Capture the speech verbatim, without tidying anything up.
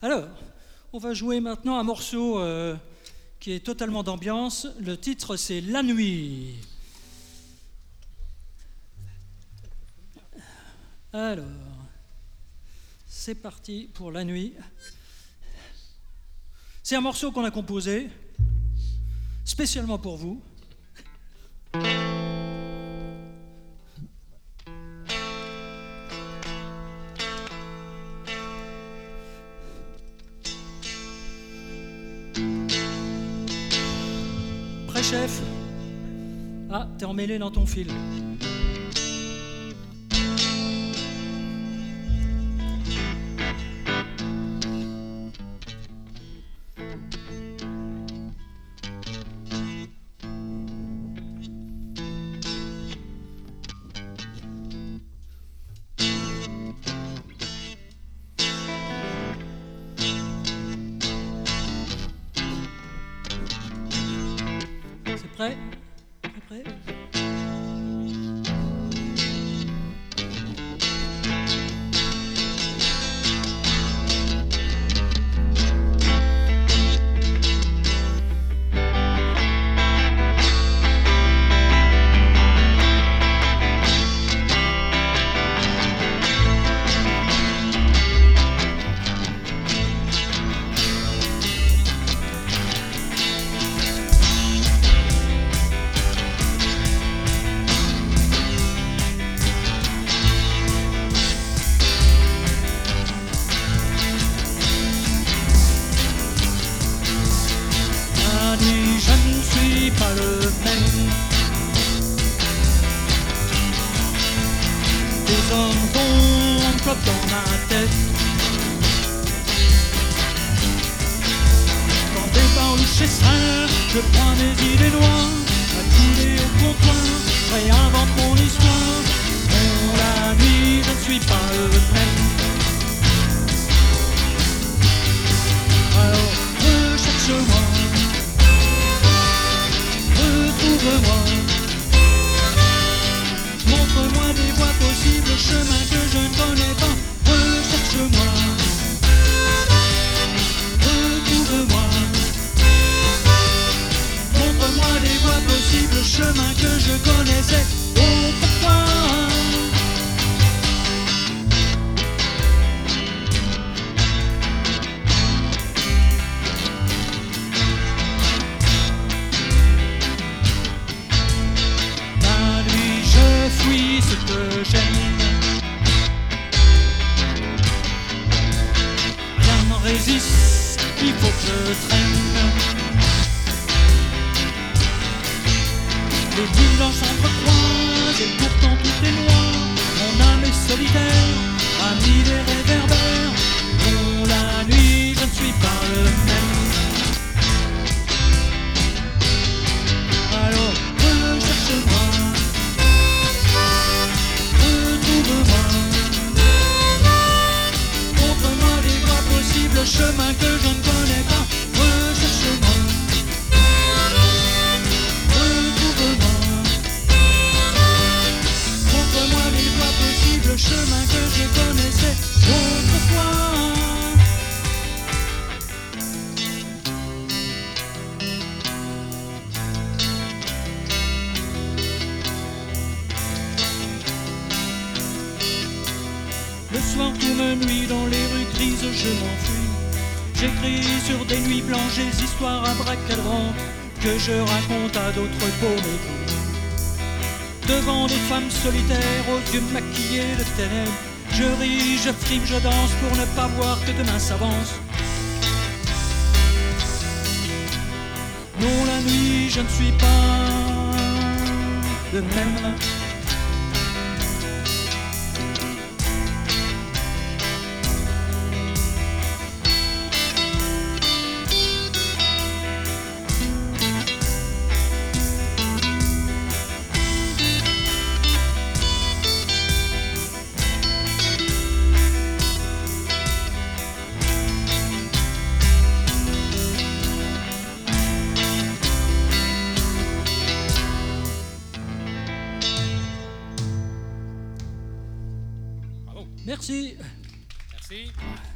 Alors, on va jouer maintenant un morceau euh, qui est totalement d'ambiance. Le titre, c'est La Nuit. Alors, c'est parti pour La Nuit. C'est un morceau qu'on a composé spécialement pour vous. Pré-chef. Ah, t'es emmêlé dans ton fil. Prêt? Prêt? Pas le même. Des hommes tombent comme dans ma tête. Quand débarque chez ça, je prends mes idées noires, à couler au comptoir, réinvente mon histoire. Bon, la nuit, je ne suis pas le même. Alors, recherche-moi. Retrouve-moi, montre-moi des voies possibles, chemins que je ne connais pas. Recherche-moi, retrouve-moi, montre-moi des voies possibles, chemins que je connaissais autrefois. Ce que j'aime, rien ne résiste, il faut que je traîne. Les bulles blanches s'entrecroisent et pourtant tout est noir. Mon âme est solitaire, amie des réverbères. Pour la nuit, je ne suis pas le même. Alors, recherche-moi. Montre-moi des voies possibles, chemins que je ne connais pas. Recherche-moi, retrouve-moi. Montre-moi des voies possibles, chemins que je connaissais autrefois. Le soir tout me nuit, dans les rues grises je m'enfuis. J'écris sur des nuits blanches des histoires à bracadran que je raconte à d'autres paumés. Devant des femmes solitaires aux yeux maquillés de ténèbres, je ris, je frime, je danse pour ne pas voir que demain s'avance. Non, la nuit je ne suis pas le même. Merci. Merci.